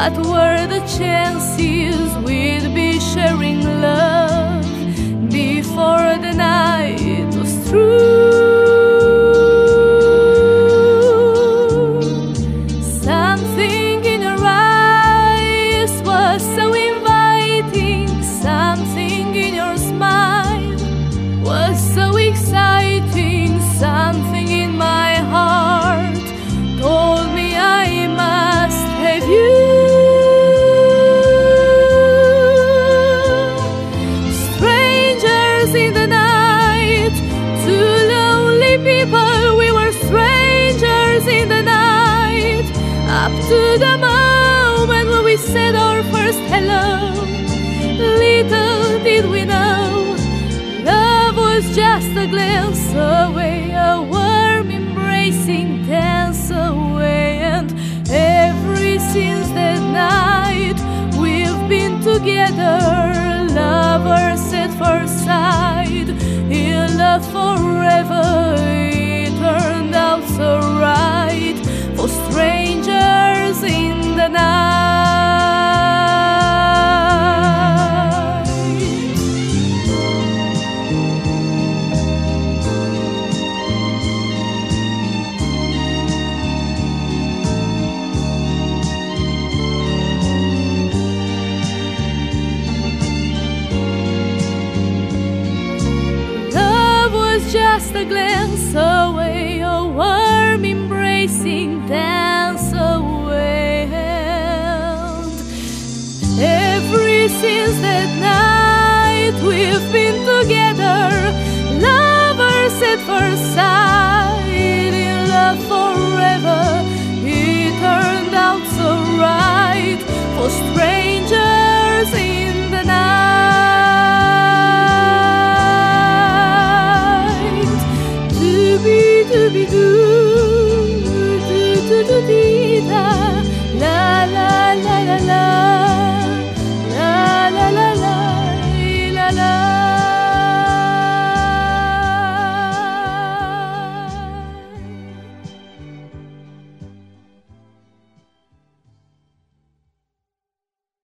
What were the chances we'd be sharing love before the night was through? Something in your eyes was so inviting, something in your smile was so exciting, something in my heart told me I must have you. Strangers in the night, two lonely people, we were strangers in the night, up to the moment when we said our first hello. Little did we know, love was just a glance away, a warm embracing dance away. And ever since that night we've been together, lovers at first sight, in love forever. It turned out so right for strangers in the night. Just a glance away, a warm embracing dance away. And ever since that night we've been together.